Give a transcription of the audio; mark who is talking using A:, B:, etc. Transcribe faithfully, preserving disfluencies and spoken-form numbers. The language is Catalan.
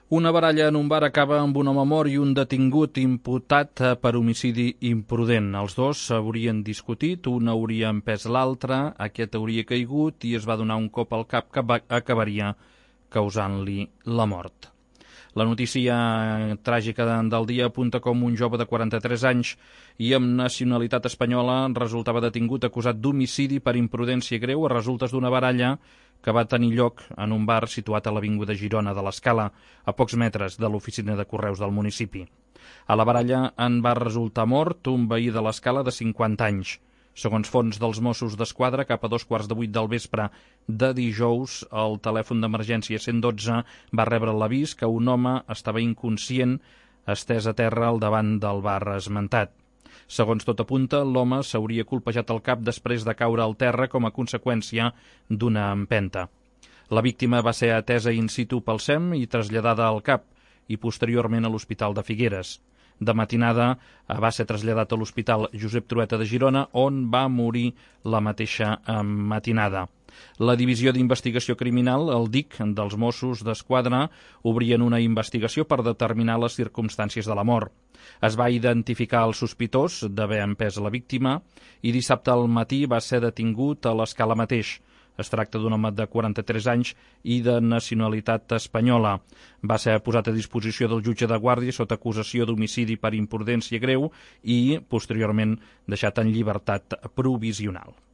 A: Una baralla en un bar acaba amb un home mort i un detingut imputat per homicidi imprudent. Els dos haurien discutit, un hauria empès l'altre, aquest hauria caigut i es va donar un cop al cap que acabaria causant-li la mort. La notícia tràgica del dia apunta com un jove de quaranta-tres anys i amb nacionalitat espanyola resultava detingut acusat d'homicidi per imprudència greu a resultes d'una baralla que va tenir lloc en un bar situat a l'avinguda Girona de l'Escala, a pocs metres de l'oficina de correus del municipi. A la baralla en va resultar mort un veí de l'Escala de cinquanta anys. Segons fonts dels Mossos d'Esquadra, cap a dos quarts de vuit del vespre de dijous, el telèfon d'emergència cent dotze va rebre l'avís que un home estava inconscient estès a terra al davant del bar esmentat. Segons tot apunta, l'home s'hauria colpejat el cap després de caure al terra com a conseqüència d'una empenta. La víctima va ser atesa in situ pel S E M i traslladada al CAP i posteriorment a l'Hospital de Figueres. De matinada va ser traslladat a l'Hospital Josep Trueta de Girona, on va morir la mateixa matinada. La Divisió d'Investigació Criminal, el D I C, dels Mossos d'Esquadra, obrien una investigació per determinar les circumstàncies de la mort. Es va identificar el sospitós d'haver empès la víctima i dissabte al matí va ser detingut a l'Escala mateix. Es tracta d'un home de quaranta-tres anys i de nacionalitat espanyola. Va ser posat a disposició del jutge de guàrdia sota acusació d'homicidi per imprudència greu i, posteriorment, deixat en llibertat provisional.